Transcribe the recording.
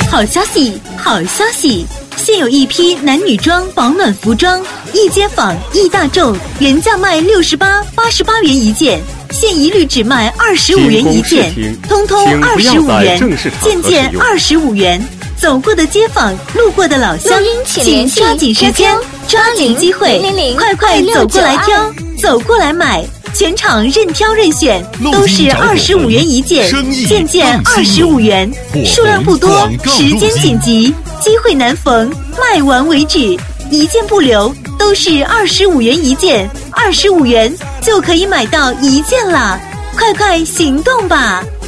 好消息，好消息！现有一批男女装保暖服装，一街坊一大众，原价卖68、88元一件，现一律只卖25元一件，通通25元，件25元。走过的街坊，路过的老乡，请抓紧时间，抓紧机会，快走过来挑，走过来买。全场任挑任选，都是25元一件，件25元，数量不多，时间紧急，机会难逢，卖完为止，一件不留，都是25元一件，25元就可以买到一件啦，快行动吧！